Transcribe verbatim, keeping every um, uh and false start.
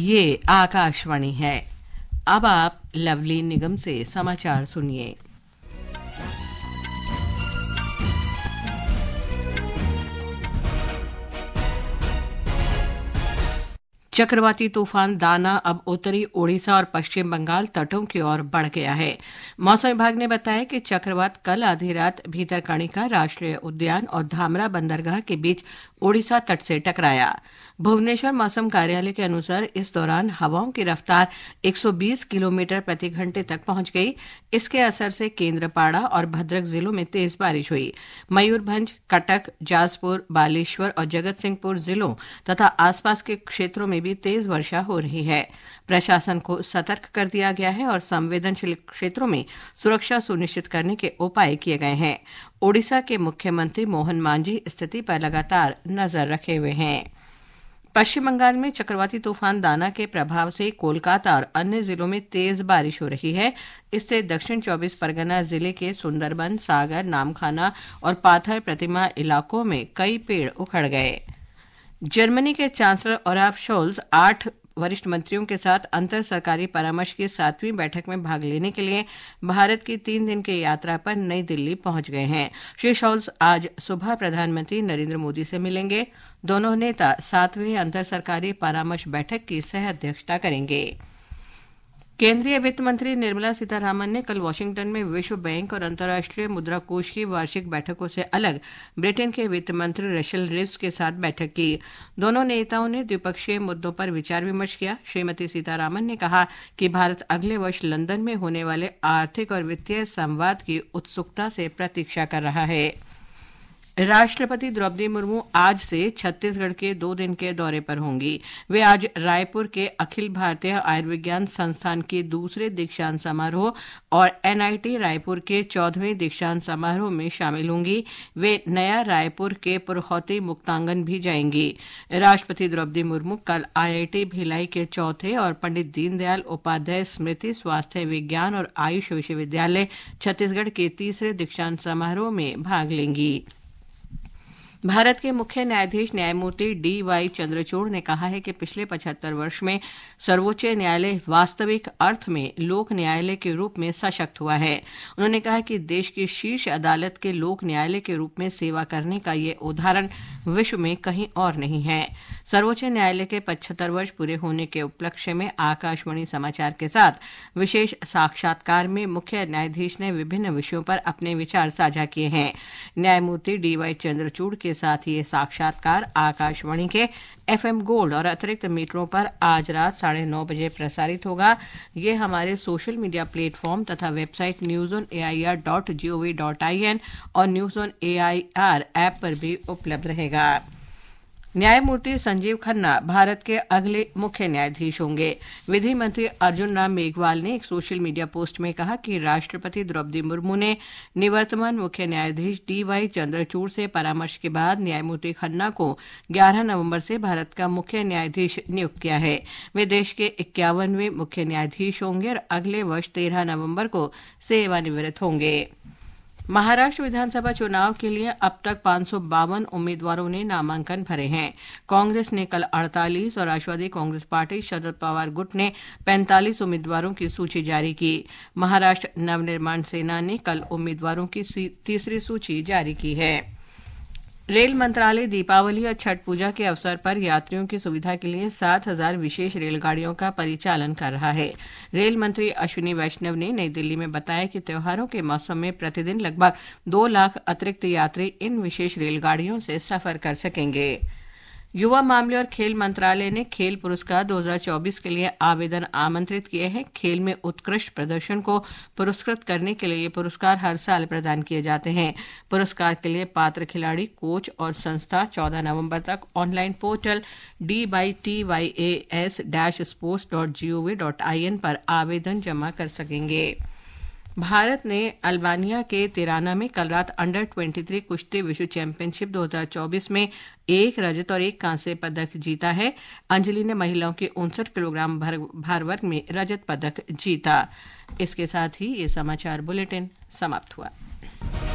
ये आकाशवाणी है। अब आप लवली निगम से समाचार सुनिए। चक्रवाती तूफान दाना अब उत्तरी ओडिशा और पश्चिम बंगाल तटों की ओर बढ़ गया है। मौसम विभाग ने बताया कि चक्रवात कल आधी रात भीतरकनिका राष्ट्रीय उद्यान और धामरा बंदरगाह के बीच ओडिशा तट से टकराया। भुवनेश्वर मौसम कार्यालय के अनुसार इस दौरान हवाओं की रफ्तार एक सौ बीस किलोमीटर प्रति घंटे तक पहुंच गई। इसके असर से केंद्रपाड़ा और भद्रक जिलों में तेज बारिश हुई। मयूरभंज, कटक, जाजपुर, बालेश्वर और जगत सिंहपुर जिलों तथा आसपास के क्षेत्रों में भी तेज वर्षा हो रही है। प्रशासन को सतर्क कर दिया गया है और संवेदनशील क्षेत्रों में सुरक्षा सुनिश्चित करने के उपाय किए गए हैं। ओडिशा के मुख्यमंत्री मोहन मांझी स्थिति पर लगातार नजर रखे हुए हैं। पश्चिम बंगाल में चक्रवाती तूफान दाना के प्रभाव से कोलकाता और अन्य जिलों में तेज बारिश हो रही है। इससे दक्षिण चौबीस परगना जिले के सुंदरबन, सागर, नामखाना और पाथर प्रतिमा इलाकों में कई पेड़ उखड़ गए। जर्मनी के चांसलर ओलाफ शोल्ज आठ वरिष्ठ मंत्रियों के साथ अंतर सरकारी परामर्श की सातवीं बैठक में भाग लेने के लिए भारत की तीन दिन की यात्रा पर नई दिल्ली पहुंच गए हैं। श्री शोल्ज आज सुबह प्रधानमंत्री नरेंद्र मोदी से मिलेंगे। दोनों नेता सातवीं अंतर सरकारी परामर्श बैठक की सह अध्यक्षता करेंगे। केंद्रीय वित्त मंत्री निर्मला सीतारामन ने कल वॉशिंगटन में विश्व बैंक और अंतर्राष्ट्रीय मुद्रा कोष की वार्षिक बैठकों से अलग ब्रिटेन के वित्त मंत्री रशेल रिव्स के साथ बैठक की। दोनों नेताओं ने द्विपक्षीय मुद्दों पर विचार विमर्श किया। श्रीमती सीतारामन ने कहा कि भारत अगले वर्ष लंदन में होने वाले आर्थिक और वित्तीय संवाद की उत्सुकता से प्रतीक्षा कर रहा है। राष्ट्रपति द्रौपदी मुर्मू आज से छत्तीसगढ़ के दो दिन के दौरे पर होंगी। वे आज रायपुर के अखिल भारतीय आयुर्विज्ञान संस्थान के दूसरे दीक्षांत समारोह और एनआईटी रायपुर के चौदहवें दीक्षांत समारोह में शामिल होंगी। वे नया रायपुर के पुरखौती मुक्तांगन भी जाएंगी। राष्ट्रपति द्रौपदी मुर्मू कल आईआईटी भिलाई के चौथे और पंडित दीनदयाल उपाध्याय स्मृति स्वास्थ्य विज्ञान और आयुष विश्वविद्यालय छत्तीसगढ़ के तीसरे दीक्षांत समारोह में भाग लेंगी। भारत के मुख्य न्यायाधीश न्यायमूर्ति डी वाई चंद्रचूड़ ने कहा है कि पिछले पचहत्तर वर्ष में सर्वोच्च न्यायालय वास्तविक अर्थ में लोक न्यायालय के रूप में सशक्त हुआ है। उन्होंने कहा कि देश की शीर्ष अदालत के लोक न्यायालय के रूप में सेवा करने का ये उदाहरण विश्व में कहीं और नहीं है। सर्वोच्च न्यायालय के पचहत्तर वर्ष पूरे होने के उपलक्ष्य में आकाशवाणी समाचार के साथ विशेष साक्षात्कार में मुख्य न्यायाधीश ने विभिन्न विषयों पर अपने विचार साझा किए हैं। न्यायमूर्ति डी वाई चंद्रचूड़ के साथ ये साक्षात्कार आकाशवाणी के एफएम गोल्ड और अतिरिक्त मीटरों पर आज रात साढ़े नौ बजे प्रसारित होगा। ये हमारे सोशल मीडिया प्लेटफॉर्म तथा website news on A I R dot G O V dot I N और news on A I R app पर भी उपलब्ध रहेगा। न्यायमूर्ति संजीव खन्ना भारत के अगले मुख्य न्यायाधीश होंगे। विधि मंत्री अर्जुन राम मेघवाल ने एक सोशल मीडिया पोस्ट में कहा कि राष्ट्रपति द्रौपदी मुर्मू ने निवर्तमान मुख्य न्यायाधीश डी वाई चंद्रचूड़ से परामर्श के बाद न्यायमूर्ति खन्ना को ग्यारह नवंबर से भारत का मुख्य न्यायाधीश नियुक्त किया है। वे देश के इक्यावनवें मुख्य न्यायाधीश होंगे और अगले वर्ष तेरह नवंबर को सेवानिवृत्त होंगे। महाराष्ट्र विधानसभा चुनाव के लिए अब तक पांच सौ बावन उम्मीदवारों ने नामांकन भरे हैं। कांग्रेस ने कल अड़तालीस और राष्ट्रवादी कांग्रेस पार्टी शरद पवार गुट ने पैंतालीस उम्मीदवारों की सूची जारी की। महाराष्ट्र नवनिर्माण सेना ने कल उम्मीदवारों की तीसरी सूची जारी की है। रेल मंत्रालय दीपावली और छठ पूजा के अवसर पर यात्रियों की सुविधा के लिए सात हजार विशेष रेलगाड़ियों का परिचालन कर रहा है। रेल मंत्री अश्विनी वैष्णव ने नई दिल्ली में बताया कि त्योहारों के मौसम में प्रतिदिन लगभग दो लाख अतिरिक्त यात्री इन विशेष रेलगाड़ियों से सफर कर सकेंगे। युवा मामले और खेल मंत्रालय ने खेल पुरस्कार दो हज़ार चौबीस के लिए आवेदन आमंत्रित किए हैं। खेल में उत्कृष्ट प्रदर्शन को पुरस्कृत करने के लिए ये पुरस्कार हर साल प्रदान किए जाते हैं। पुरस्कार के लिए पात्र खिलाड़ी, कोच और संस्था चौदह नवंबर तक online portal D B T Y A S dash sports dot G O V dot I N पर आवेदन जमा कर सकेंगे। भारत ने अल्बानिया के तिराना में कल रात अंडर तेईस कुश्ती विश्व चैंपियनशिप दो हज़ार चौबीस में एक रजत और एक कांस्य पदक जीता है। अंजलि ने महिलाओं के उनसठ किलोग्राम भार वर्ग में रजत पदक जीता। इसके साथ ही ये समाचार बुलेटिन समाप्त हुआ।